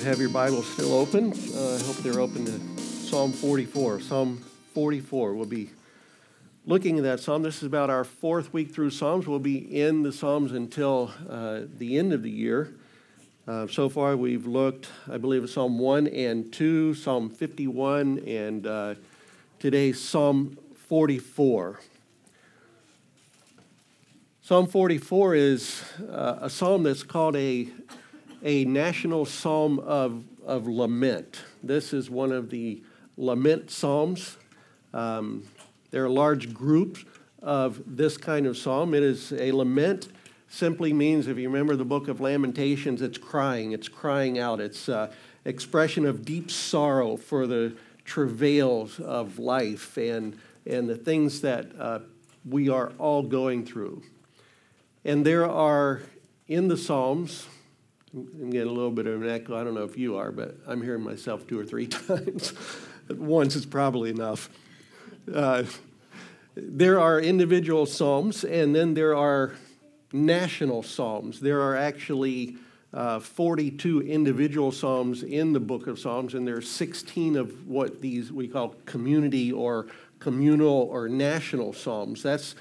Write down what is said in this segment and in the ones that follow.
have your Bibles still open. I hope they're open to Psalm 44. Psalm 44, we'll be looking at that psalm. This is about our fourth week through Psalms. We'll be in the Psalms until the end of the year. So far we've looked, I believe, at Psalm 1 and 2, Psalm 51, and today Psalm 44. Psalm 44 is a psalm that's called a national psalm of lament. This is one of the lament psalms. There are large groups of this kind of psalm. It is a lament. Simply means, if you remember the book of Lamentations, it's crying out. It's expression of deep sorrow for the travails of life and the things that we are all going through. And there are, in the Psalms, I'm getting a little bit of an echo. I don't know if you are, but I'm hearing myself 2 or 3 times. Once is probably enough. There are individual psalms, and then there are national psalms. There are actually 42 individual psalms in the book of Psalms, and there are 16 of what these we call community or communal or national psalms. That's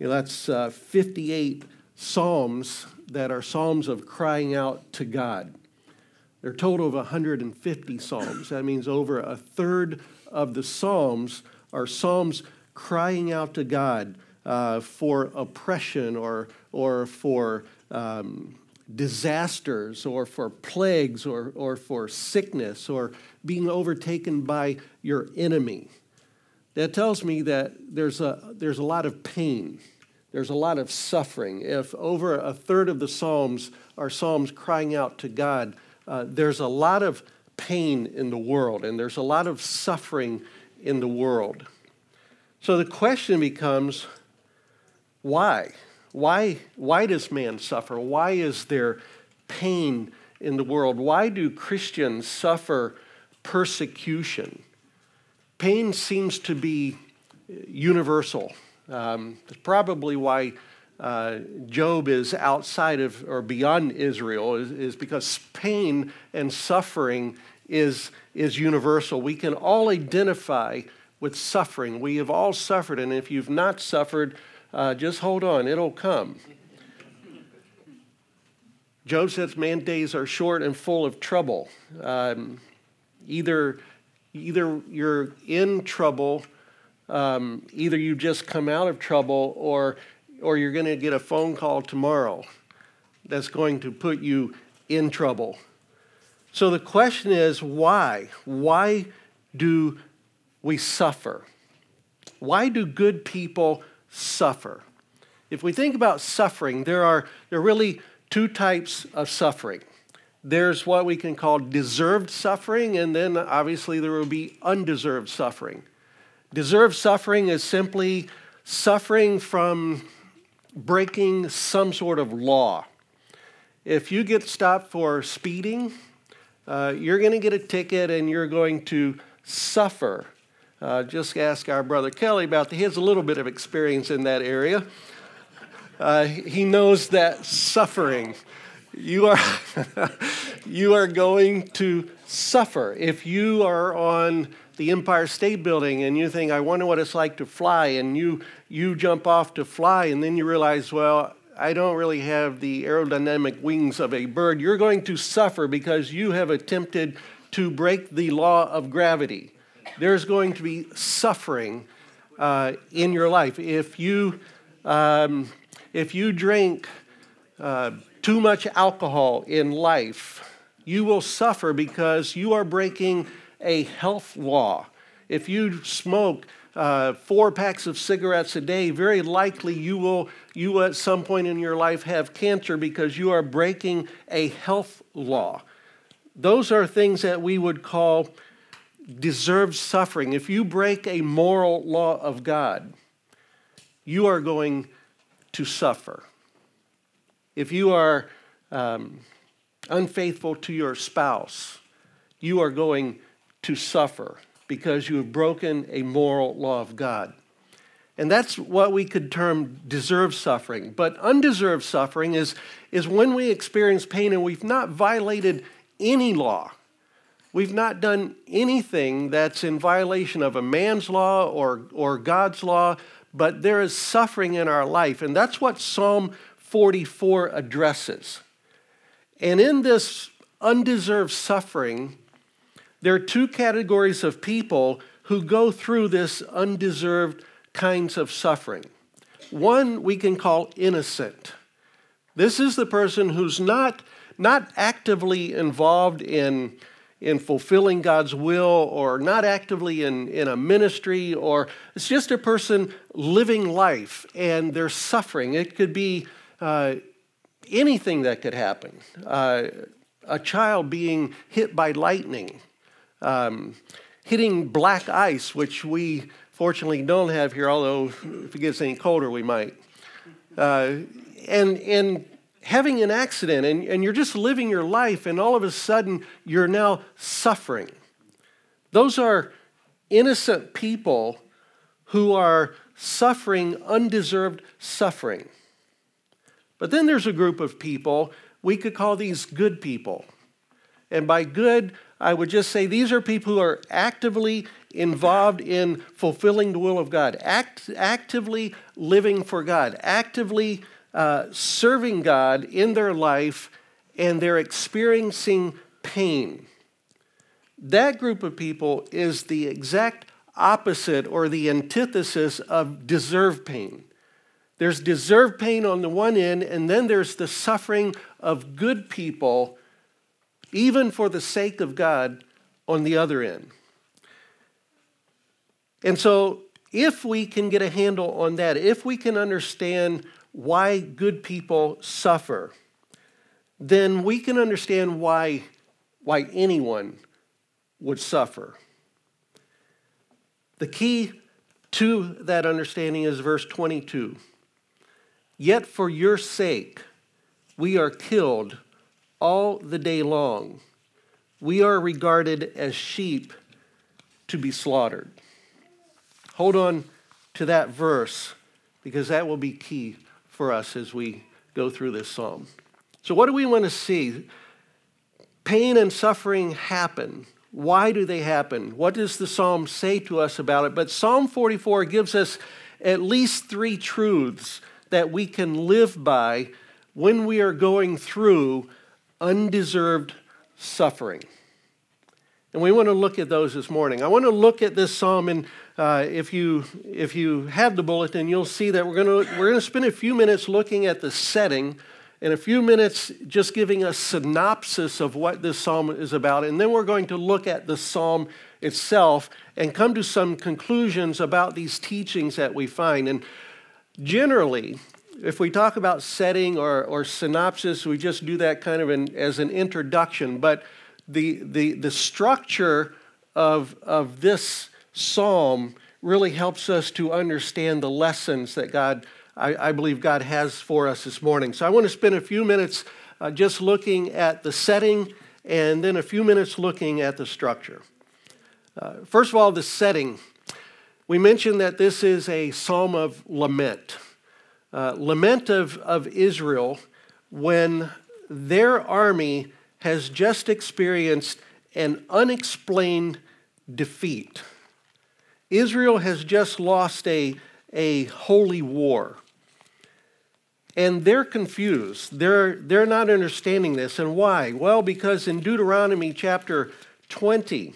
58 psalms that are psalms of crying out to God. There are a total of 150 psalms. That means over a third of the psalms are psalms crying out to God for oppression or for disasters or for plagues or for sickness or being overtaken by your enemy. That tells me that there's a lot of pain. There's a lot of suffering. If over a third of the psalms are psalms crying out to God, there's a lot of pain in the world, and there's a lot of suffering in the world. So the question becomes, why? Why does man suffer? Why is there pain in the world? Why do Christians suffer persecution? Pain seems to be universal. That's probably why Job is outside of or beyond Israel is because pain and suffering is universal. We can all identify with suffering. We have all suffered, and if you've not suffered, just hold on, it'll come. Job says man's days are short and full of trouble. Either you're in trouble, either you just come out of trouble, or you're going to get a phone call tomorrow that's going to put you in trouble. So the question is, why? Why do we suffer? Why do good people suffer? If we think about suffering, there are really 2 types of suffering. There's what we can call deserved suffering, and then obviously there will be undeserved suffering. Deserved suffering is simply suffering from breaking some sort of law. If you get stopped for speeding, you're going to get a ticket and you're going to suffer. Just ask our brother Kelly about that. He has a little bit of experience in that area. He knows that suffering. You are going to suffer. If you are on the Empire State Building and you think, I wonder what it's like to fly, and you jump off to fly, and then you realize, well, I don't really have the aerodynamic wings of a bird, you're going to suffer because you have attempted to break the law of gravity. There's going to be suffering in your life. If you drink too much alcohol in life, you will suffer because you are breaking a health law. If you smoke 4 packs of cigarettes a day, very likely you at some point in your life have cancer because you are breaking a health law. Those are things that we would call deserved suffering. If you break a moral law of God, you are going to suffer. If you are unfaithful to your spouse, you are going to suffer because you have broken a moral law of God. And that's what we could term deserved suffering. But undeserved suffering is when we experience pain and we've not violated any law. We've not done anything that's in violation of a man's law or God's law, but there is suffering in our life. And that's what Psalm 44 addresses. And in this undeserved suffering, there are two categories of people who go through this undeserved kinds of suffering. One we can call innocent. This is the person who's not actively involved in fulfilling God's will, or not actively in a ministry, or it's just a person living life and they're suffering. It could be anything that could happen. A child being hit by lightning, hitting black ice, which we fortunately don't have here, although if it gets any colder, we might. And having an accident, and you're just living your life, and all of a sudden, you're now suffering. Those are innocent people who are suffering undeserved suffering. But then there's a group of people, we could call these good people. And by good, I would just say these are people who are actively involved in fulfilling the will of God, actively living for God, actively serving God in their life, and they're experiencing pain. That group of people is the exact opposite or the antithesis of deserved pain. There's deserved pain on the one end, and then there's the suffering of good people, even for the sake of God, on the other end. And so if we can get a handle on that, if we can understand why good people suffer, then we can understand why anyone would suffer. The key to that understanding is verse 22. Yet for your sake we are killed all the day long. We are regarded as sheep to be slaughtered. Hold on to that verse, because that will be key for us as we go through this psalm. So what do we want to see? Pain and suffering happen. Why do they happen? What does the psalm say to us about it? But Psalm 44 gives us at least three truths that we can live by when we are going through undeserved suffering. And we want to look at those this morning. I want to look at this psalm, and if you have the bulletin, you'll see that we're going to spend a few minutes looking at the setting, and a few minutes just giving a synopsis of what this psalm is about, and then we're going to look at the psalm itself and come to some conclusions about these teachings that we find. And generally, if we talk about setting or synopsis, we just do that kind of as an introduction, but the structure of this psalm really helps us to understand the lessons that I believe God has for us this morning. So I want to spend a few minutes just looking at the setting, and then a few minutes looking at the structure. First of all, the setting. We mentioned that this is a psalm of lament. Lament of Israel when their army has just experienced an unexplained defeat. Israel has just lost a holy war. And they're confused. They're not understanding this. And why? Well, because in Deuteronomy chapter 20,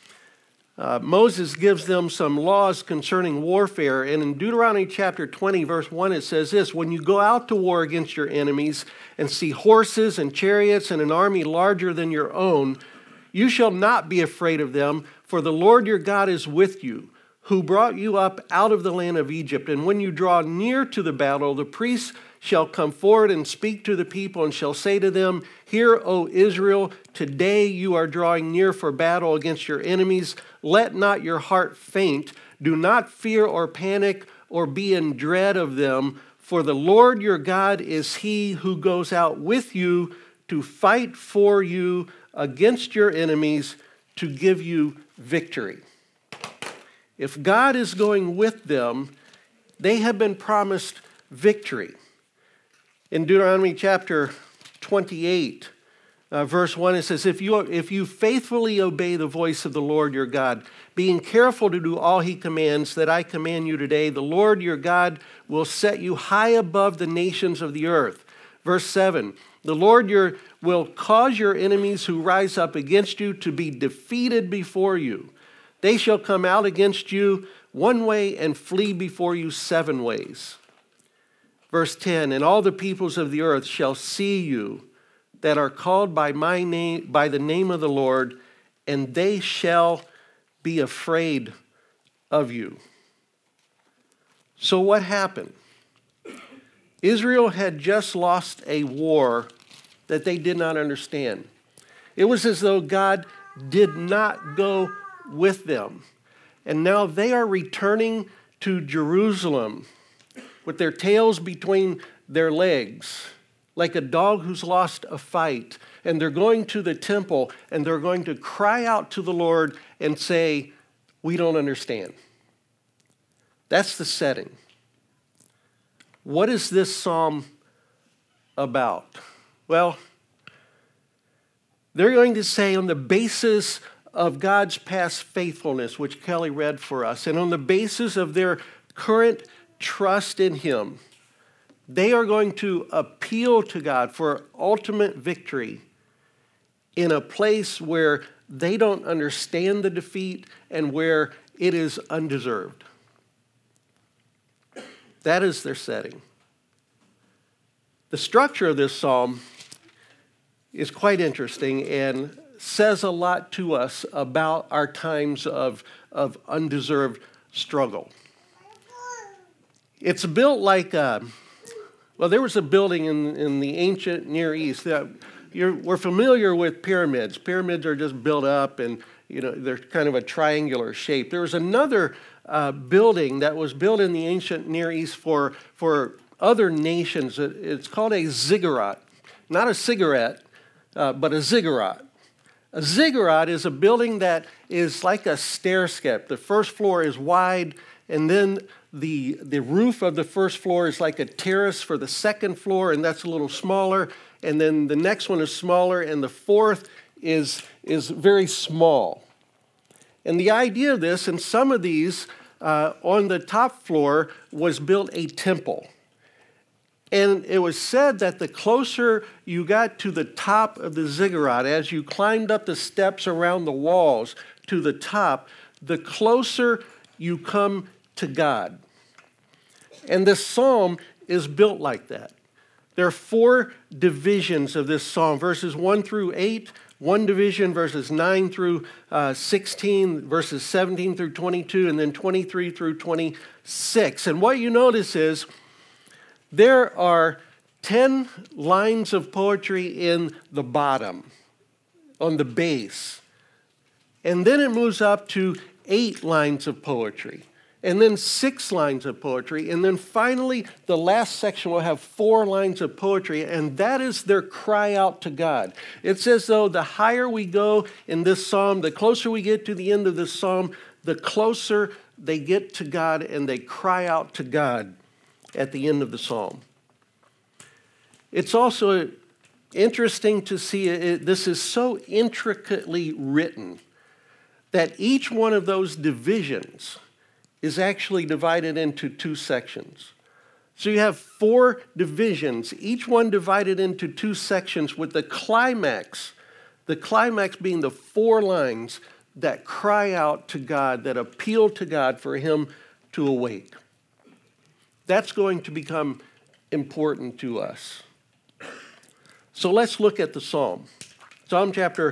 Moses gives them some laws concerning warfare. And in Deuteronomy chapter 20, verse 1, it says this: when you go out to war against your enemies and see horses and chariots and an army larger than your own, you shall not be afraid of them, for the Lord your God is with you, who brought you up out of the land of Egypt. And when you draw near to the battle, the priests shall come forward and speak to the people and shall say to them, Hear, O Israel, today you are drawing near for battle against your enemies. Let not your heart faint. Do not fear or panic or be in dread of them, for the Lord your God is he who goes out with you to fight for you against your enemies to give you victory. If God is going with them, they have been promised victory. In Deuteronomy chapter 28, verse 1, it says, if you faithfully obey the voice of the Lord your God, being careful to do all he commands that I command you today, the Lord your God will set you high above the nations of the earth. Verse 7, the Lord will cause your enemies who rise up against you to be defeated before you. They shall come out against you one way and flee before you 7 ways. Verse 10, and all the peoples of the earth shall see you that are called by my name, by the name of the Lord, and they shall be afraid of you. So what happened? Israel had just lost a war that they did not understand. It was as though God did not go with them. And now they are returning to Jerusalem with their tails between their legs, like a dog who's lost a fight. And they're going to the temple and they're going to cry out to the Lord and say, we don't understand. That's the setting. What is this psalm about? Well, they're going to say on the basis of God's past faithfulness, which Kelly read for us, and on the basis of their current trust in him, they are going to appeal to God for ultimate victory in a place where they don't understand the defeat and where it is undeserved. That is their setting. The structure of this psalm is quite interesting and says a lot to us about our times of undeserved struggle. It's built like, there was a building in the ancient Near East that we're familiar with pyramids. Pyramids are just built up and they're kind of a triangular shape. There was another building that was built in the ancient Near East for other nations. It's called a ziggurat. Not a cigarette, but a ziggurat. A ziggurat is a building that is like a stair step. The first floor is wide, and then the roof of the first floor is like a terrace for the second floor, and that's a little smaller. And then the next one is smaller, and the fourth is very small. And the idea of this, and some of these, on the top floor was built a temple. And it was said that the closer you got to the top of the ziggurat, as you climbed up the steps around the walls to the top, the closer you come to God. And this psalm is built like that. There are 4 divisions of this psalm, verses 1 through 8, one division, verses 9 through 16, verses 17 through 22, and then 23 through 26. And what you notice is there are 10 lines of poetry in the bottom, on the base. And then it moves up to 8 lines of poetry, and then 6 lines of poetry, and then finally the last section will have 4 lines of poetry, and that is their cry out to God. It's as though the higher we go in this psalm, the closer we get to the end of this psalm, the closer they get to God and they cry out to God at the end of the psalm. It's also interesting to see this is so intricately written that each one of those divisions is actually divided into 2 sections. So you have 4 divisions, each one divided into 2 sections with the climax being the 4 lines that cry out to God, that appeal to God for him to awake. That's going to become important to us. So let's look at the psalm. Psalm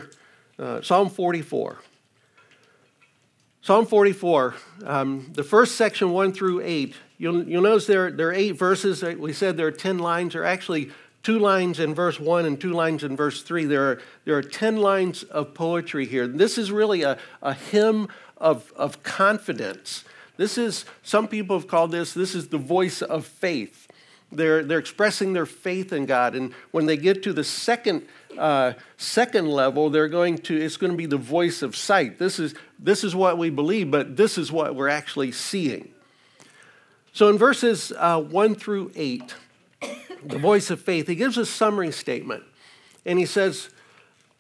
44. Psalm 44, the first section 1 through 8, you'll notice there are 8 verses. We said there are 10 lines. There are actually 2 lines in verse 1 and 2 lines in verse 3. There are 10 lines of poetry here. This is really a hymn of confidence. Some people have called this is the voice of faith. They're expressing their faith in God. And when they get to the second level, it's going to be the voice of sight. This is what we believe, but this is what we're actually seeing. So in verses 1 through 8, the voice of faith, he gives a summary statement. And he says,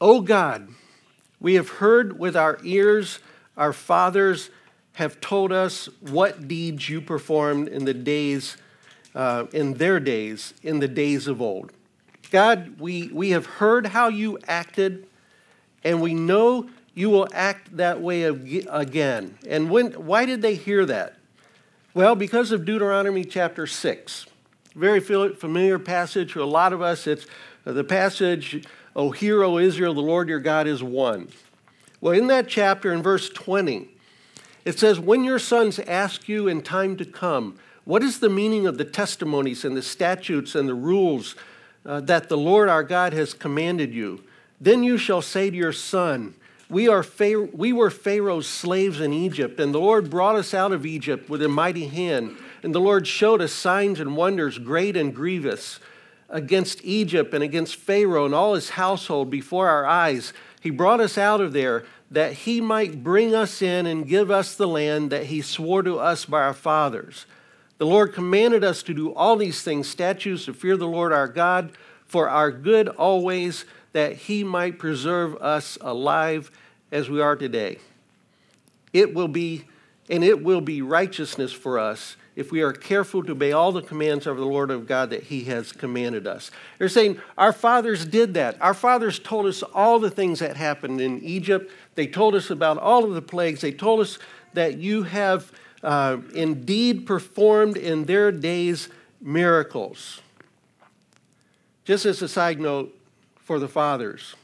O God, we have heard with our ears, our fathers have told us what deeds you performed in the days, in their days, in the days of old. God, we have heard how you acted, and we know you will act that way again. And why did they hear that? Well, because of Deuteronomy chapter 6. Very familiar passage to a lot of us. It's the passage, O hear, O Israel, the Lord your God is one. Well, in that chapter, in verse 20, it says, when your sons ask you in time to come, what is the meaning of the testimonies and the statutes and the rules that the Lord our God has commanded you? Then you shall say to your son, we were Pharaoh's slaves in Egypt, and the Lord brought us out of Egypt with a mighty hand. And the Lord showed us signs and wonders great and grievous against Egypt and against Pharaoh and all his household before our eyes. He brought us out of there that he might bring us in and give us the land that he swore to us by our fathers. The Lord commanded us to do all these things, statutes to fear the Lord our God, for our good always, that he might preserve us alive as we are today. It will be righteousness for us if we are careful to obey all the commands of the Lord of God that he has commanded us. They're saying our fathers did that. Our fathers told us all the things that happened in Egypt. They told us about all of the plagues. They told us that you have indeed performed in their days miracles. Just as a side note for the fathers,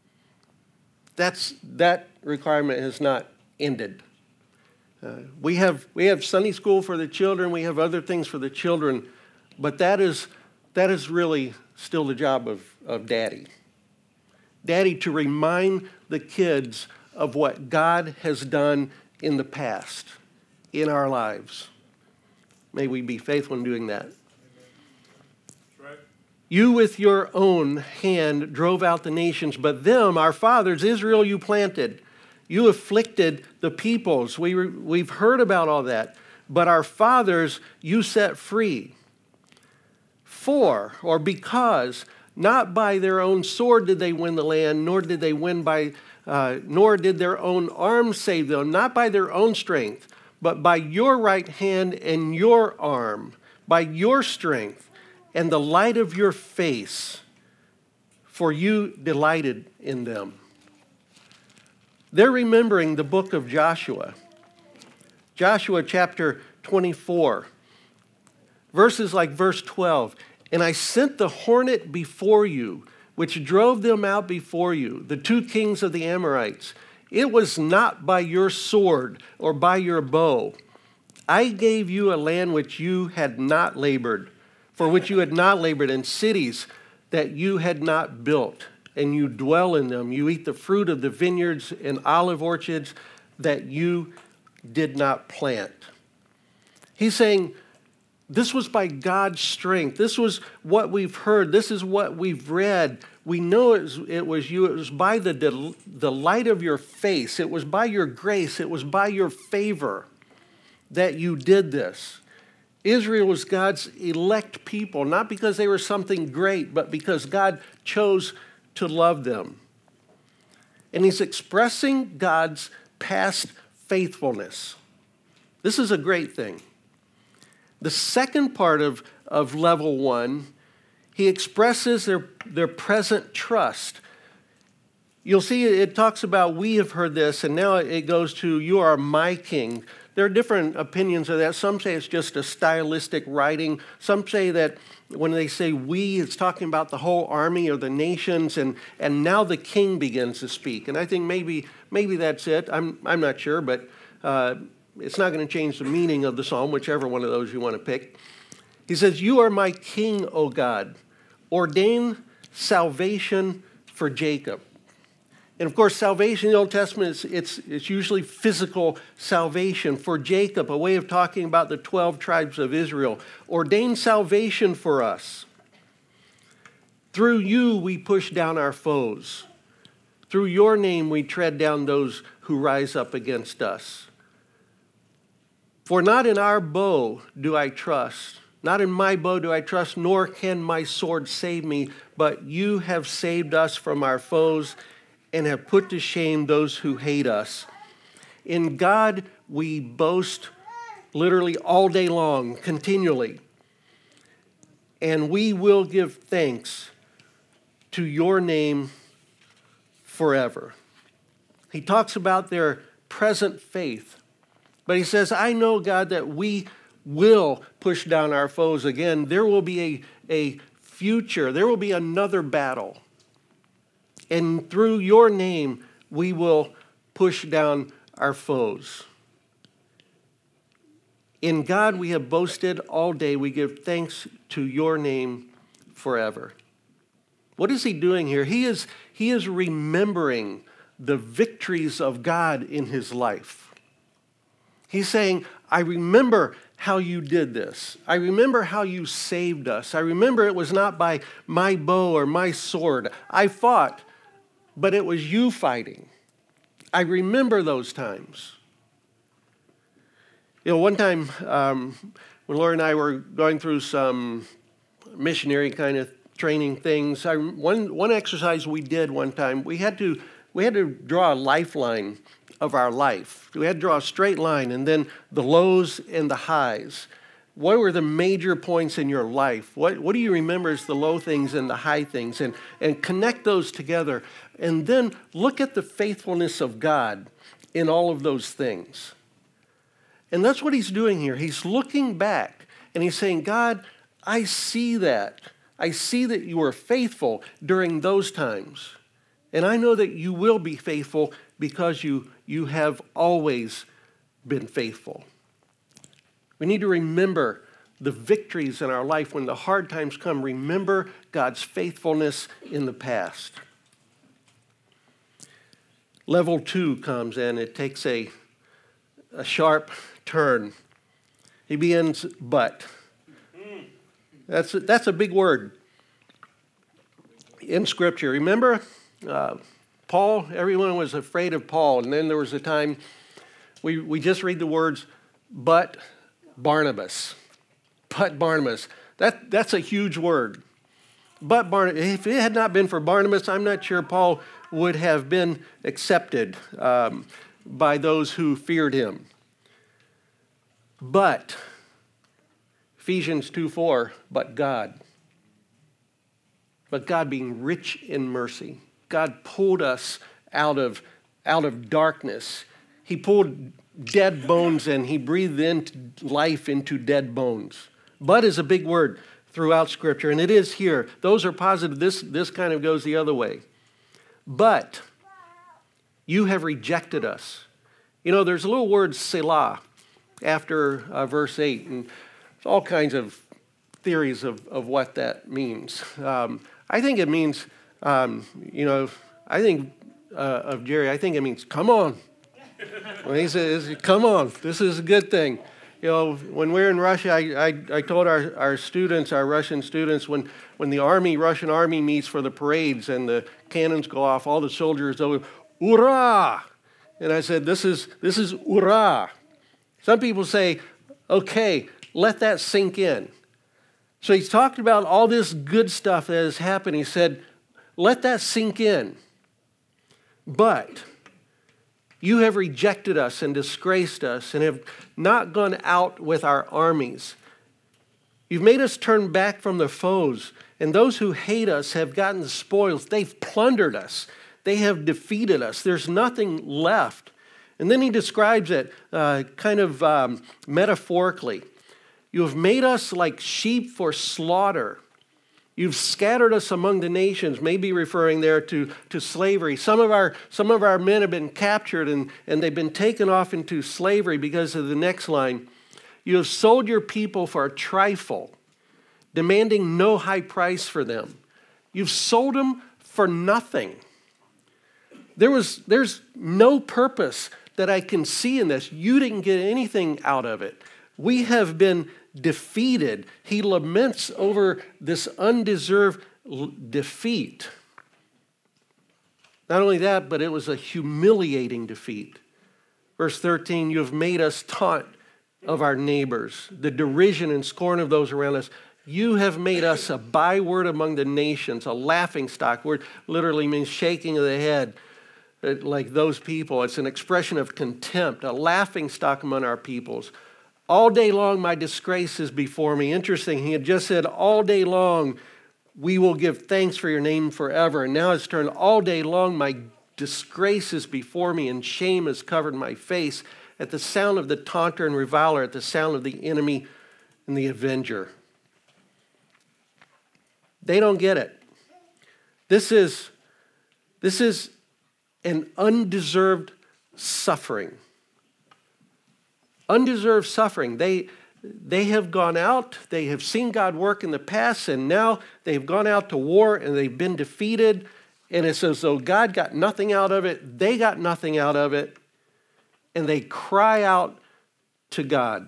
that requirement has not ended. We have Sunday school for the children. We have other things for the children, but that is really still the job of daddy. Daddy, to remind the kids of what God has done in the past in our lives. May we be faithful in doing that. Right. You with your own hand drove out the nations, but them, our fathers, Israel, you planted. You afflicted the peoples. We've heard about all that. But our fathers you set free. For, or because, not by their own sword did they win the land, nor did their own arm save them, not by their own strength, but by your right hand and your arm, by your strength and the light of your face, for you delighted in them. They're remembering the book of Joshua. Joshua chapter 24. Verses like verse 12. And I sent the hornet before you, which drove them out before you, the two kings of the Amorites. It was not by your sword or by your bow. I gave you a land which you had not labored, for which you had not labored, and cities that you had not built. And you dwell in them. You eat the fruit of the vineyards and olive orchards that you did not plant. He's saying, this was by God's strength. This was what we've heard. This is what we've read. We know it was you. It was by the light of your face. It was by your grace. It was by your favor that you did this. Israel was God's elect people, not because they were something great, but because God chose to love them. And he's expressing God's past faithfulness. This is a great thing. The second part of level 1, he expresses their present trust. You'll see it talks about we have heard this, and now it goes to you are my king. There are different opinions of that. Some say it's just a stylistic writing. Some say that when they say we, it's talking about the whole army or the nations, and now the king begins to speak. And I think maybe that's it. I'm not sure, but it's not going to change the meaning of the psalm, whichever one of those you want to pick. He says, you are my king, O God. Ordain salvation for Jacob. And of course, salvation in the Old Testament, it's usually physical salvation. For Jacob, a way of talking about the 12 tribes of Israel. Ordain salvation for us. Through you we push down our foes. Through your name we tread down those who rise up against us. For not in our bow do I trust. Not in my bow do I trust, nor can my sword save me. But you have saved us from our foes and have put to shame those who hate us. In God we boast literally all day long, continually. And we will give thanks to your name forever. He talks about their present faith. But he says, I know, God, that we will push down our foes again. There will be a future. There will be another battle. And through your name, we will push down our foes. In God we have boasted all day. We give thanks to your name forever. What is he doing here? He is remembering the victories of God in his life. He's saying, I remember how you did this. I remember how you saved us. I remember it was not by my bow or my sword. I fought, but it was you fighting. I remember those times. You know, one time when Laura and I were going through some missionary kind of training things, one exercise we did one time, we had to draw a lifeline of our life. We had to draw a straight line, and then the lows and the highs. What were the major points in your life? What do you remember as the low things and the high things? And connect those together. And then look at the faithfulness of God in all of those things. And that's what he's doing here. He's looking back and he's saying, God, I see that. I see that you were faithful during those times. And I know that you will be faithful because you have always been faithful. We need to remember the victories in our life when the hard times come. Remember God's faithfulness in the past. Level 2 comes in. It takes a sharp turn. He begins, but. That's a big word in Scripture. Remember, Paul, everyone was afraid of Paul. And then there was a time, we just read the words, but Barnabas. But Barnabas. That's a huge word. But Barnabas, if it had not been for Barnabas, I'm not sure Paul would have been accepted by those who feared him. But, Ephesians 2:4, but God being rich in mercy. God pulled us out of darkness. He pulled dead bones and he breathed into life into dead bones. But is a big word throughout Scripture, and it is here. Those are positive. This kind of goes the other way. But you have rejected us. You know, there's a little word Selah after verse 8, and there's all kinds of theories of what that means. I think it means, of Jerry, I think it means, come on. When he says, come on, this is a good thing. You know, when we were in Russia, I told our students, our Russian students, when the Russian army meets for the parades and the cannons go off, all the soldiers go, "Ura!" And I said, this is "Ura!" Some people say, okay, let that sink in. So he's talked about all this good stuff that has happened. He said, let that sink in. But you have rejected us and disgraced us and have not gone out with our armies. You've made us turn back from the foes, and those who hate us have gotten the spoils. They've plundered us. They have defeated us. There's nothing left. And then he describes it metaphorically. You have made us like sheep for slaughter. You've scattered us among the nations, maybe referring there to slavery. Some of our men have been captured and they've been taken off into slavery because of the next line. You have sold your people for a trifle, demanding no high price for them. You've sold them for nothing. There's no purpose that I can see in this. You didn't get anything out of it. We have been defeated. He laments over this undeserved defeat. Not only that, but it was a humiliating defeat. Verse 13, you have made us taunt of our neighbors, the derision and scorn of those around us. You have made us a byword among the nations, a laughingstock. Word literally means shaking of the head. like those people. It's an expression of contempt, a laughing stock among our peoples. All day long, my disgrace is before me. Interesting, he had just said, all day long, we will give thanks for your name forever. And now it's turned, all day long, my disgrace is before me, and shame has covered my face at the sound of the taunter and reviler, at the sound of the enemy and the avenger. They don't get it. This is an undeserved suffering. Undeserved suffering. They have gone out, they have seen God work in the past, and now they've gone out to war and they've been defeated, and it's as though God got nothing out of it, they got nothing out of it, and they cry out to God,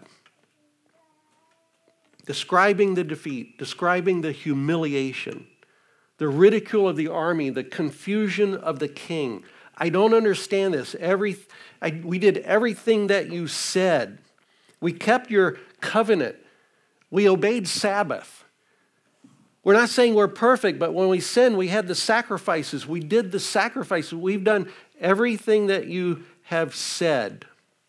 describing the defeat, describing the humiliation, the ridicule of the army, the confusion of the king. I don't understand this. We did everything that you said. We kept your covenant. We obeyed Sabbath. We're not saying we're perfect, but when we sinned, we had the sacrifices. We did the sacrifices. We've done everything that you have said.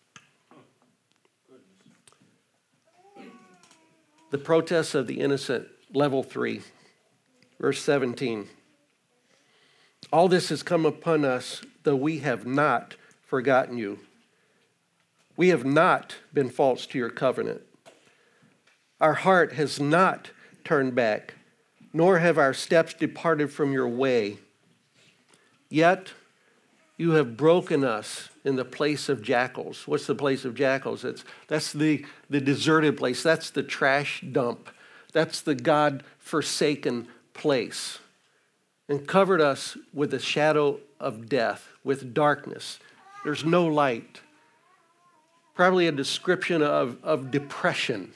The protests of the innocent, level 3, verse 17. All this has come upon us, though we have not forgotten you. We have not been false to your covenant. Our heart has not turned back, nor have our steps departed from your way. Yet you have broken us in the place of jackals. What's the place of jackals? That's the deserted place. That's the trash dump. That's the God-forsaken place. And covered us with the shadow of death, with darkness. There's no light. Probably a description of depression.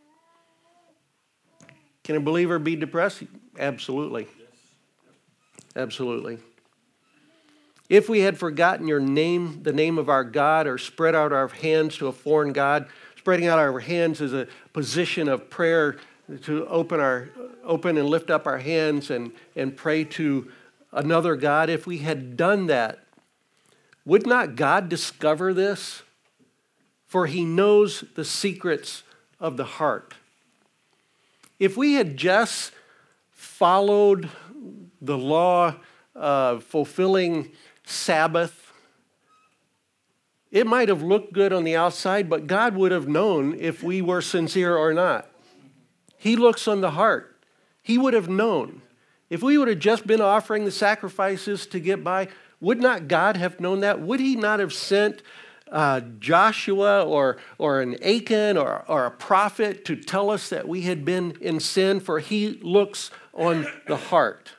Can a believer be depressed? Absolutely. Absolutely. If we had forgotten your name, the name of our God, or spread out our hands to a foreign God, spreading out our hands is a position of prayer to open and lift up our hands and pray to another God. If we had done that, would not God discover this? For he knows the secrets of the heart. If we had just followed the law of fulfilling Sabbath, it might have looked good on the outside, but God would have known if we were sincere or not. He looks on the heart. He would have known. If we would have just been offering the sacrifices to get by, would not God have known that? Would he not have sent Joshua or an Achan or a prophet to tell us that we had been in sin? For he looks on the heart.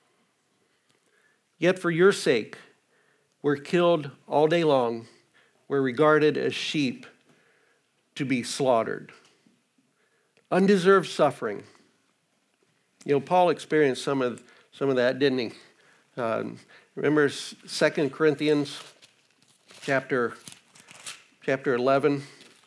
Yet for your sake, we're killed all day long. We're regarded as sheep to be slaughtered. Undeserved suffering. You know, Paul experienced some of that, didn't he? Remember 2 Corinthians chapter 11.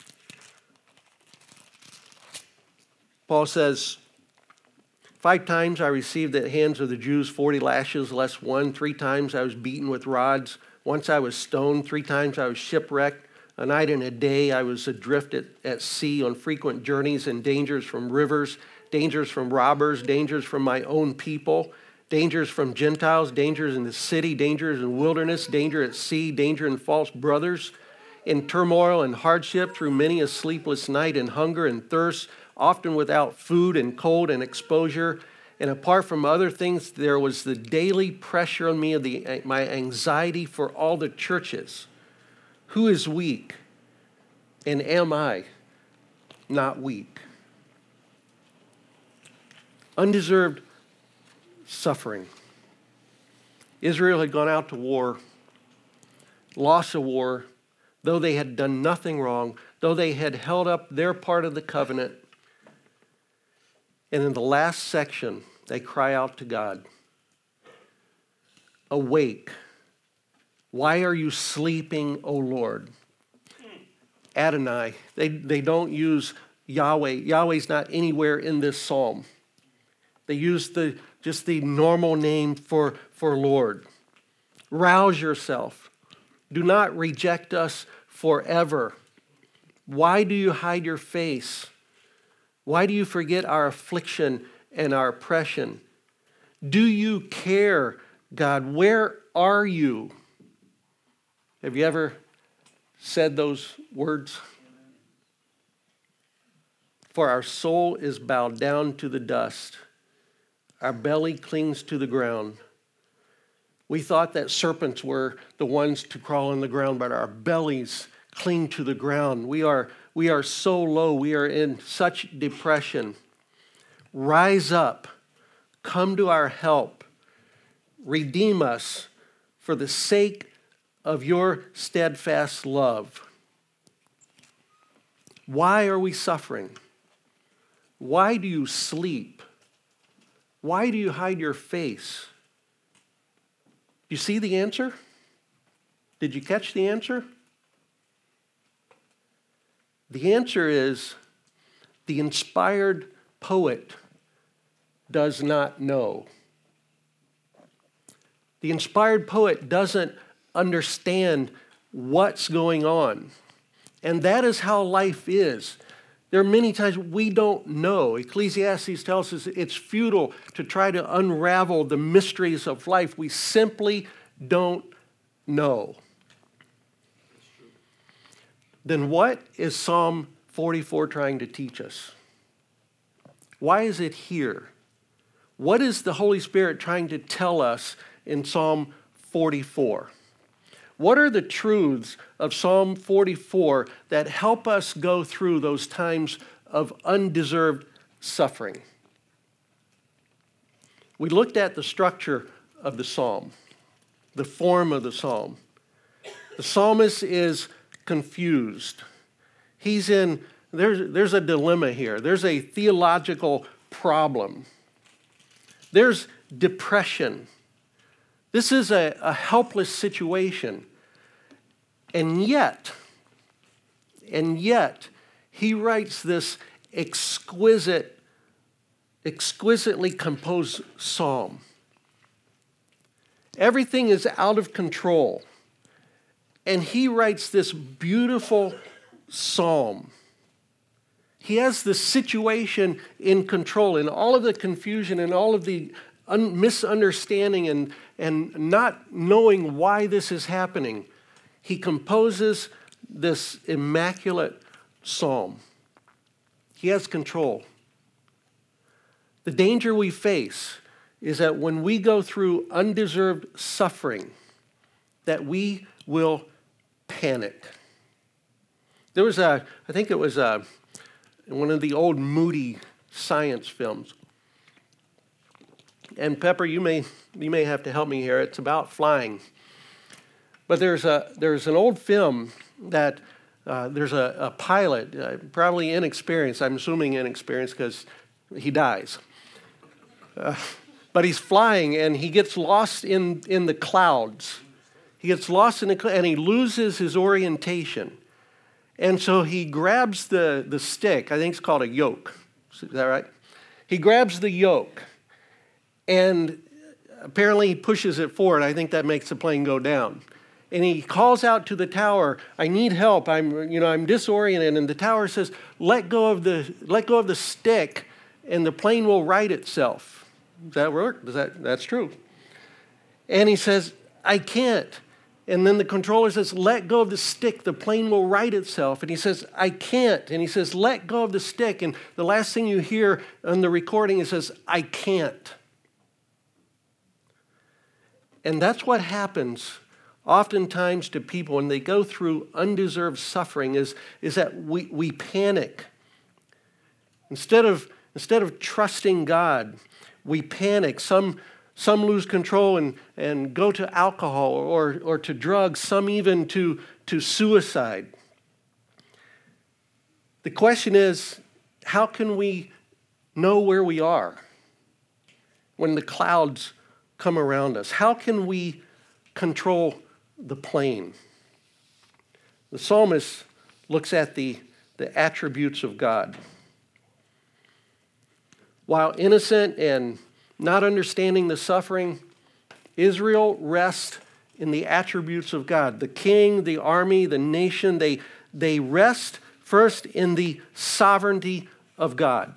Paul says, 5 times I received at the hands of the Jews 40 lashes less one. 3 times I was beaten with rods. Once I was stoned. 3 times I was shipwrecked. A night and a day I was adrift at sea on frequent journeys and dangers from rivers, dangers from robbers, dangers from my own people, dangers from Gentiles, dangers in the city, dangers in wilderness, danger at sea, danger in false brothers, in turmoil and hardship, through many a sleepless night, and hunger and thirst, often without food and cold and exposure. And apart from other things, there was the daily pressure on me of my anxiety for all the churches. Who is weak? And am I not weak? Undeserved suffering. Israel had gone out to war, lost a war, though they had done nothing wrong, though they had held up their part of the covenant. And in the last section, they cry out to God, "Awake. Why are you sleeping, O Lord?" Adonai. They don't use Yahweh. Yahweh's not anywhere in this psalm. They use just the normal name for Lord. Rouse yourself. Do not reject us forever. Why do you hide your face? Why do you forget our affliction and our oppression? Do you care, God? Where are you? Have you ever said those words? For our soul is bowed down to the dust. Our belly clings to the ground. We thought that serpents were the ones to crawl on the ground, but our bellies cling to the ground. We are so low. We are in such depression. Rise up. Come to our help. Redeem us for the sake of your steadfast love. Why are we suffering? Why do you sleep? Why do you hide your face? You see the answer? Did you catch the answer? The answer is the inspired poet does not know. The inspired poet doesn't understand what's going on. And that is how life is. There are many times we don't know. Ecclesiastes tells us it's futile to try to unravel the mysteries of life. We simply don't know. Then what is Psalm 44 trying to teach us? Why is it here? What is the Holy Spirit trying to tell us in Psalm 44? What are the truths of Psalm 44 that help us go through those times of undeserved suffering? We looked at the structure of the psalm, the form of the psalm. The psalmist is confused. There's a dilemma here. There's a theological problem. There's depression. This is a helpless situation. And yet, he writes this exquisitely composed psalm. Everything is out of control. And he writes this beautiful psalm. He has the situation in control, and all of the confusion and all of the misunderstanding and not knowing why this is happening. He composes this immaculate psalm. He has control. The danger we face is that when we go through undeserved suffering, that we will panic. There was I think it was one of the old Moody science films. And Pepper, you may have to help me here. It's about flying. But there's an old film that there's a pilot, probably inexperienced. I'm assuming inexperienced because he dies. But he's flying and he gets lost in the clouds. He gets lost in the clouds and he loses his orientation. And so he grabs the stick. I think it's called a yoke. Is that right? He grabs the yoke and apparently he pushes it forward. I think that makes the plane go down. And he calls out to the tower, "I need help. I'm disoriented." And the tower says, "Let go of the stick, and the plane will right itself." Does that work? That's true. And he says, "I can't." And then the controller says, "Let go of the stick. The plane will right itself." And he says, "I can't." And he says, "Let go of the stick." And the last thing you hear on the recording, he says, "I can't." And that's what happens oftentimes to people when they go through undeserved suffering is that we panic. Instead of trusting God, we panic. Some lose control and go to alcohol or to drugs, some even to suicide. The question is, how can we know where we are when the clouds come around us? How can we control the plane? The psalmist looks at the attributes of God. While innocent and not understanding the suffering, Israel rests in the attributes of God. The king, the army, the nation, they rest first in the sovereignty of God.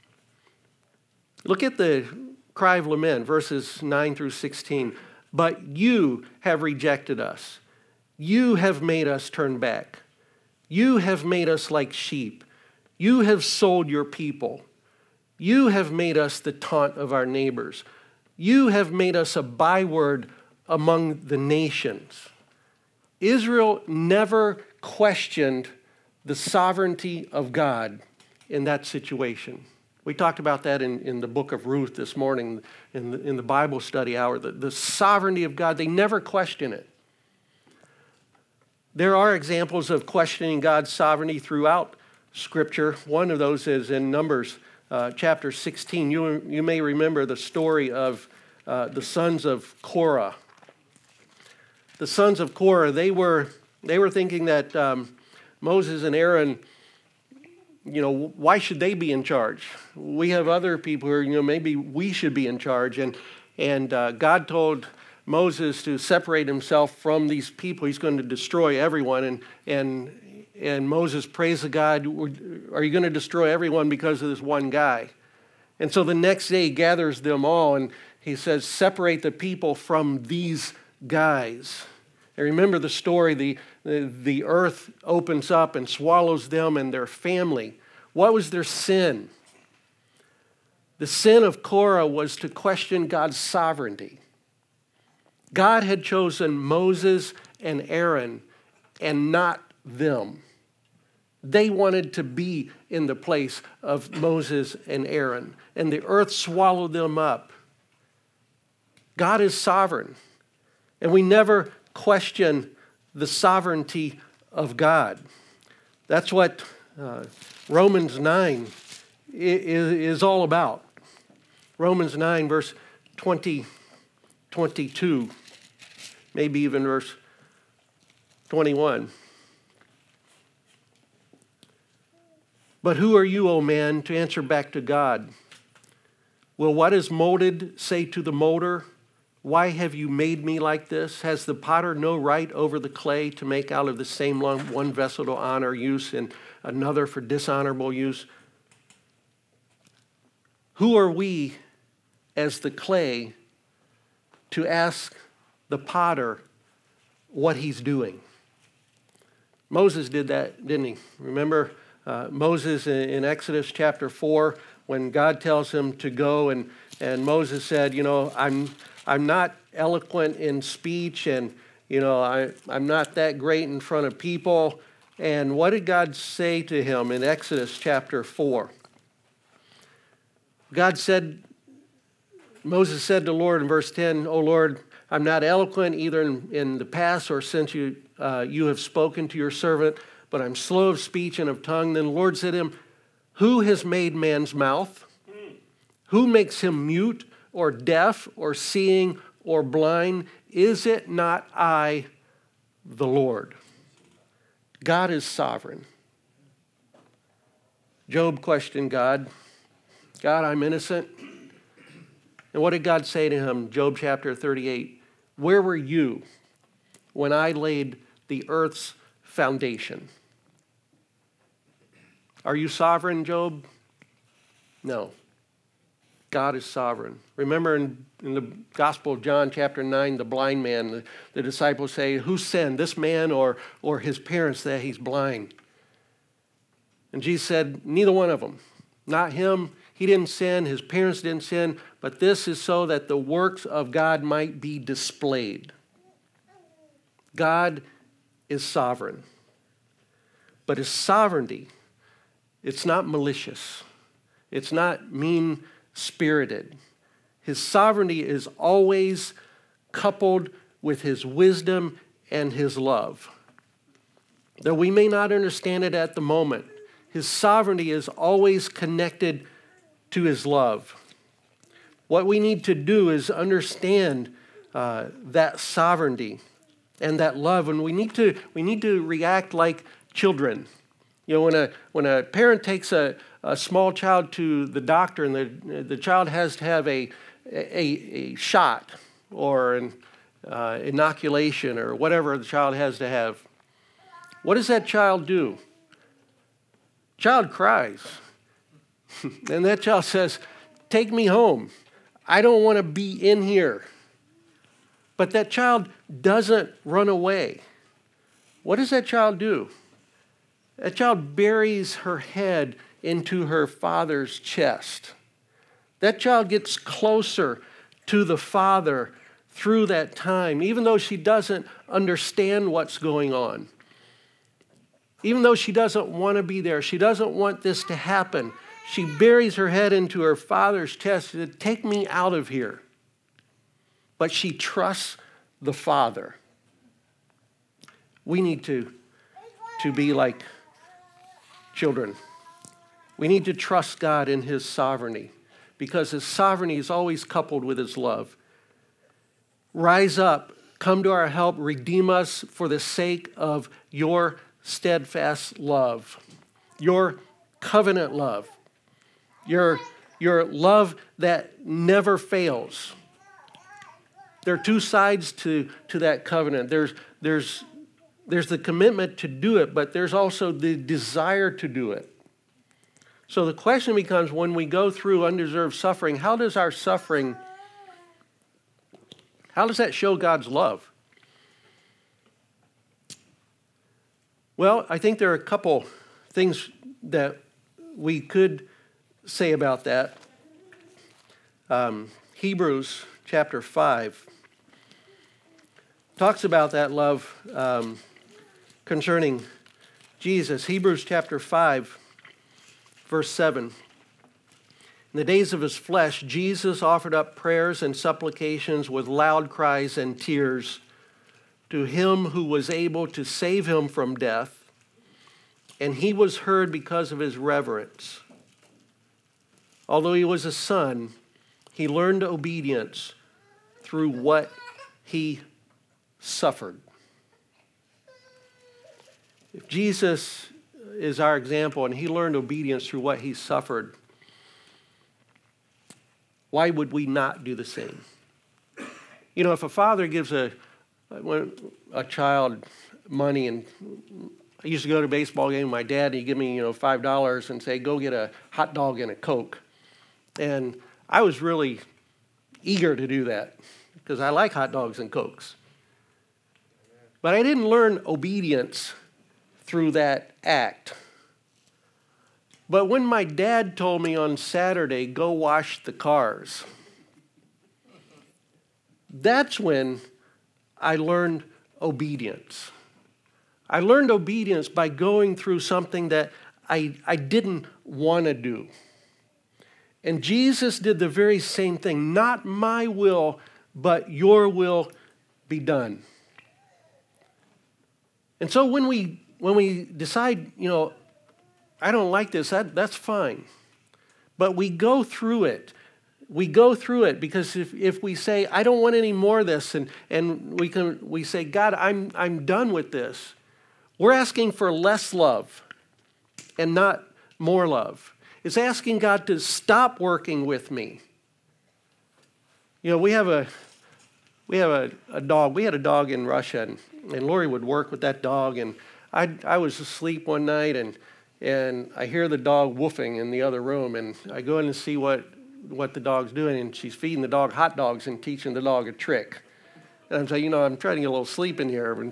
Look at the cry of lament, verses 9 through 16. But you have rejected us. You have made us turn back. You have made us like sheep. You have sold your people. You have made us the taunt of our neighbors. You have made us a byword among the nations. Israel never questioned the sovereignty of God in that situation. We talked about that in the book of Ruth this morning in the Bible study hour. The sovereignty of God, they never question it. There are examples of questioning God's sovereignty throughout Scripture. One of those is in Numbers chapter 16. You may remember the story of the sons of Korah. The sons of Korah, they were thinking that Moses and Aaron, why should they be in charge? We have other people who maybe we should be in charge. And God told Moses to separate himself from these people. He's going to destroy everyone. And Moses prays to God, are you going to destroy everyone because of this one guy? And so the next day he gathers them all and he says, separate the people from these guys. And remember the story, the earth opens up and swallows them and their family. What was their sin? The sin of Korah was to question God's sovereignty. God had chosen Moses and Aaron and not them. They wanted to be in the place of Moses and Aaron, and the earth swallowed them up. God is sovereign, and we never question the sovereignty of God. That's what Romans 9 is all about. Romans 9, verse 20, 22, maybe even verse 21. But who are you, O man, to answer back to God? Will what is molded say to the molder, why have you made me like this? Has the potter no right over the clay to make out of the same lump one vessel to honor use and another for dishonorable use? Who are we as the clay to ask the potter what he's doing? Moses did that, didn't he? Remember Moses in Exodus chapter 4 when God tells him to go and Moses said, I'm not eloquent in speech and, I'm not that great in front of people. And what did God say to him in Exodus chapter 4? Moses said to the Lord in verse 10, O Lord, I'm not eloquent either in the past or since you have spoken to your servant, but I'm slow of speech and of tongue. Then the Lord said to him, who has made man's mouth? Who makes him mute or deaf or seeing or blind? Is it not I, the Lord? God is sovereign. Job questioned God. God, I'm innocent. And what did God say to him? Job chapter 38. Where were you when I laid the earth's foundation? Are you sovereign, Job? No. God is sovereign. Remember in the Gospel of John chapter 9, the blind man, the disciples say, who sinned, this man or his parents that he's blind? And Jesus said, neither one of them. Not him. He didn't sin. His parents didn't sin. But this is so that the works of God might be displayed. God is sovereign. But his sovereignty, it's not malicious. It's not mean-spirited. His sovereignty is always coupled with his wisdom and his love. Though we may not understand it at the moment, his sovereignty is always connected to his love. What we need to do is understand that sovereignty and that love, and we need to react like children. When a parent takes a small child to the doctor and the child has to have a shot or inoculation or whatever the child has to have. What does that child do? Child cries. And that child says, take me home. I don't want to be in here. But that child doesn't run away. What does that child do? That child buries her head into her father's chest. That child gets closer to the father through that time, even though she doesn't understand what's going on. Even though she doesn't want to be there, she doesn't want this to happen. She buries her head into her father's chest. She said, take me out of here. But she trusts the Father. We need to be like children. We need to trust God in His sovereignty, because His sovereignty is always coupled with His love. Rise up, come to our help, redeem us for the sake of your steadfast love, your covenant love, your love that never fails. There are two sides to that covenant. There's the commitment to do it, but there's also the desire to do it. So the question becomes, when we go through undeserved suffering, how does that show God's love? Well, I think there are a couple things that we could say about that. Hebrews chapter 5 talks about that love concerning Jesus. Hebrews chapter 5, verse 7. In the days of his flesh, Jesus offered up prayers and supplications with loud cries and tears to him who was able to save him from death, and he was heard because of his reverence. Although he was a son, he learned obedience through what he suffered. If Jesus is our example and he learned obedience through what he suffered, why would we not do the same? You know, if a father gives a child money, and I used to go to a baseball game with my dad, and he'd give me, $5 and say, go get a hot dog and a Coke. And I was really eager to do that because I like hot dogs and Cokes. But I didn't learn obedience through that act. But when my dad told me on Saturday, go wash the cars, that's when I learned obedience. I learned obedience by going through something that I didn't want to do. And Jesus did the very same thing. Not my will, but your will be done. And so when we decide, I don't like this, that's fine. But we go through it. We go through it because if we say, I don't want any more of this, and we say, God, I'm done with this, we're asking for less love and not more love. It's asking God to stop working with me. We have a dog. We had a dog in Russia, and Lori would work with that dog, and I was asleep one night, and I hear the dog woofing in the other room, and I go in and see what the dog's doing, and she's feeding the dog hot dogs and teaching the dog a trick. And I'm saying, I'm trying to get a little sleep in here.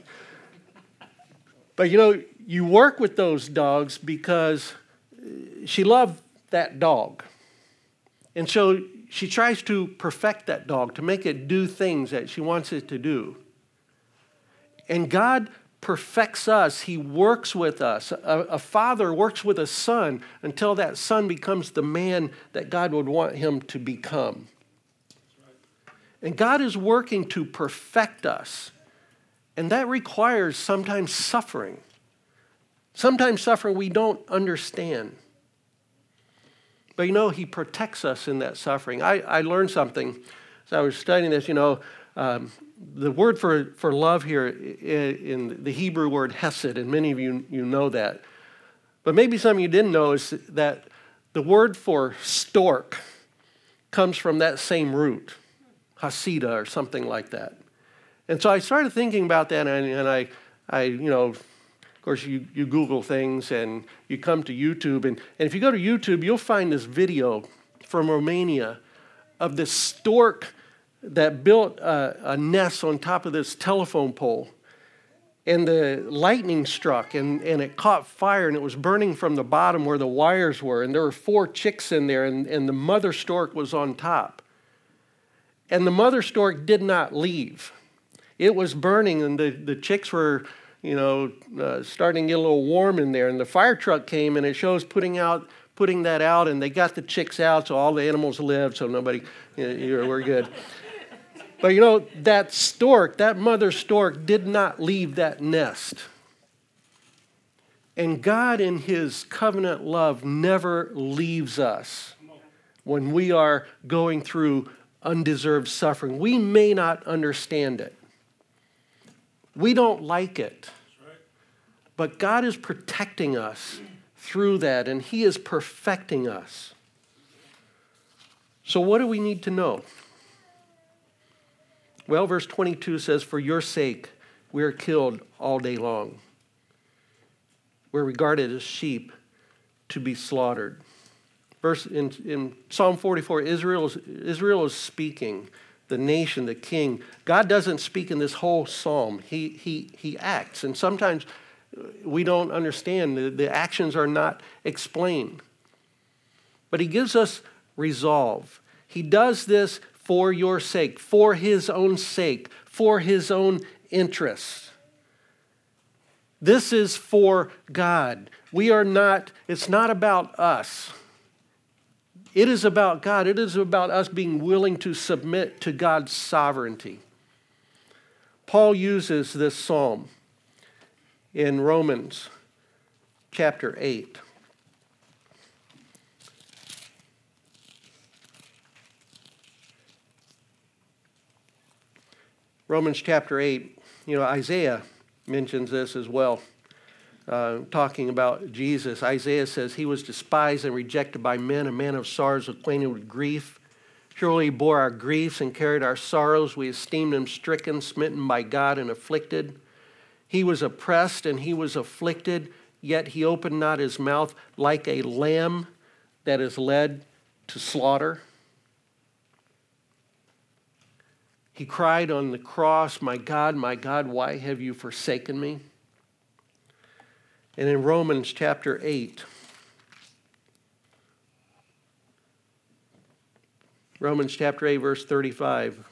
But you work with those dogs because she loved that dog. And so she tries to perfect that dog, to make it do things that she wants it to do. And God perfects us. He works with us. A father works with a son until that son becomes the man that God would want him to become. And God is working to perfect us. And that requires sometimes suffering. Sometimes suffering we don't understand. But He protects us in that suffering. I learned something as I was studying this, the word for love here in the Hebrew word hesed, and many of you know that. But maybe some of you didn't know is that the word for stork comes from that same root, hasida or something like that. And so I started thinking about that, and I of course, you Google things and you come to YouTube. And if you go to YouTube, you'll find this video from Romania of this stork that built a nest on top of this telephone pole. And the lightning struck, and it caught fire, and it was burning from the bottom where the wires were. And there were 4 chicks in there, and the mother stork was on top. And the mother stork did not leave. It was burning, and the chicks were, starting to get a little warm in there. And the fire truck came, and it shows putting that out, and they got the chicks out, so all the animals lived, so nobody, we're good. But that mother stork did not leave that nest. And God in his covenant love never leaves us when we are going through undeserved suffering. We may not understand it. We don't like it. But God is protecting us through that, and he is perfecting us. So what do we need to know? Well, verse 22 says, "For your sake we are killed all day long. We're regarded as sheep to be slaughtered." In Psalm 44, Israel is speaking, the nation, the king. God doesn't speak in this whole psalm. He acts, and sometimes we don't understand. The actions are not explained. But he gives us resolve. He does this for your sake, for his own sake, for his own interests. This is for God. It's not about us. It is about God. It is about us being willing to submit to God's sovereignty. Paul uses this psalm in Romans chapter 8. Romans chapter 8, Isaiah mentions this as well, talking about Jesus. Isaiah says, "He was despised and rejected by men, a man of sorrows, acquainted with grief. Surely he bore our griefs and carried our sorrows. We esteemed him stricken, smitten by God, and afflicted. He was oppressed and he was afflicted, yet he opened not his mouth, like a lamb that is led to slaughter. He cried on the cross, my God, why have you forsaken me?" And in Romans chapter 8, verse 35,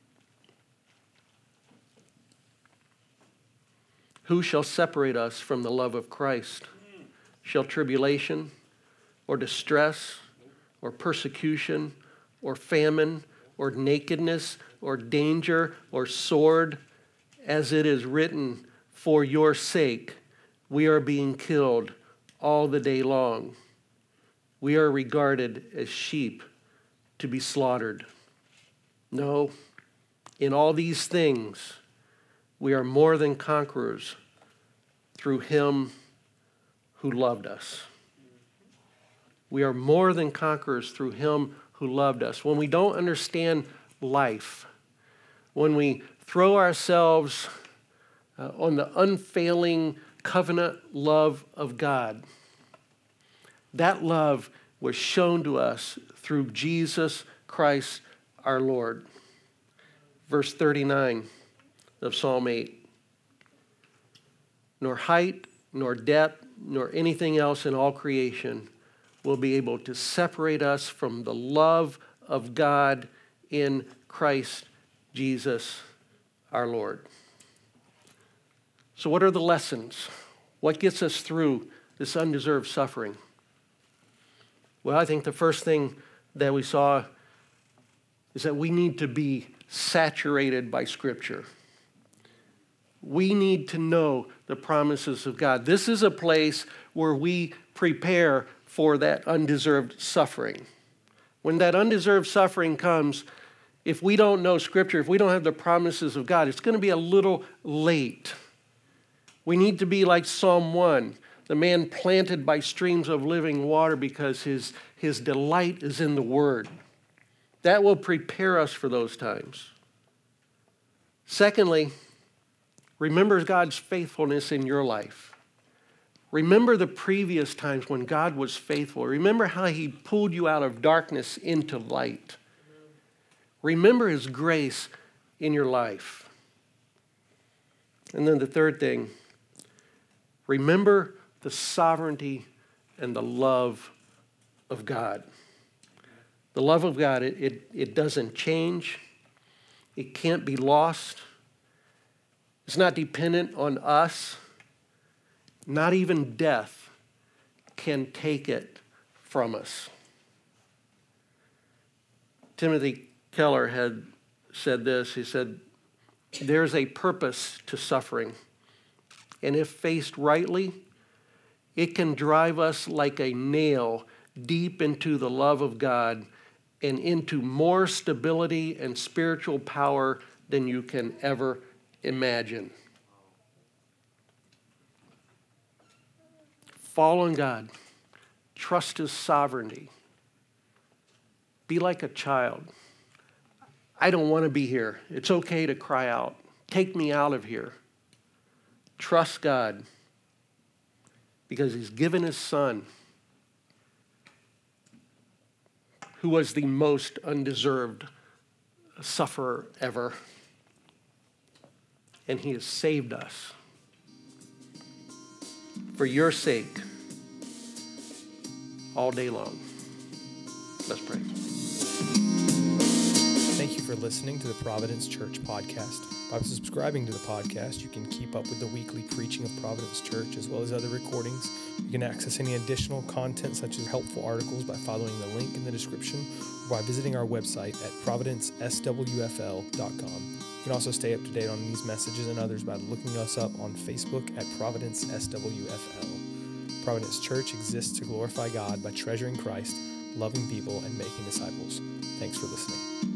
"Who shall separate us from the love of Christ? Shall tribulation or distress or persecution or famine or nakedness or danger or sword? As it is written, for your sake we are being killed all the day long. We are regarded as sheep to be slaughtered. No, in all these things we are more than conquerors through him who loved us." We are more than conquerors through him who loved us. When we don't understand life, when we throw ourselves on the unfailing covenant love of God, that love was shown to us through Jesus Christ our Lord. Verse 39 of Psalm 8. "Nor height, nor depth, nor anything else in all creation will be able to separate us from the love of God in Christ Jesus our Lord." So what are the lessons? What gets us through this undeserved suffering? Well, I think the first thing that we saw is that we need to be saturated by Scripture. We need to know the promises of God. This is a place where we prepare for that undeserved suffering. When that undeserved suffering comes, if we don't know Scripture, if we don't have the promises of God, it's going to be a little late. We need to be like Psalm 1, the man planted by streams of living water because his delight is in the Word. That will prepare us for those times. Secondly, remember God's faithfulness in your life. Remember the previous times when God was faithful. Remember how he pulled you out of darkness into light. Remember his grace in your life. And then the third thing, remember the sovereignty and the love of God. The love of God, it doesn't change. It can't be lost. It's not dependent on us. Not even death can take it from us. Timothy Keller had said this. He said, there's a purpose to suffering, and if faced rightly, it can drive us like a nail deep into the love of God and into more stability and spiritual power than you can ever imagine. Fall on God. Trust his sovereignty. Be like a child. I don't want to be here. It's okay to cry out. Take me out of here. Trust God because he's given his son, who was the most undeserved sufferer ever, and he has saved us for your sake all day long. Let's pray. Thank you for listening to the Providence Church podcast. By subscribing to the podcast, you can keep up with the weekly preaching of Providence Church as well as other recordings. You can access any additional content such as helpful articles by following the link in the description or by visiting our website at providenceswfl.com. You can also stay up to date on these messages and others by looking us up on Facebook at Providence SWFL. Providence Church exists to glorify God by treasuring Christ, loving people, and making disciples. Thanks for listening.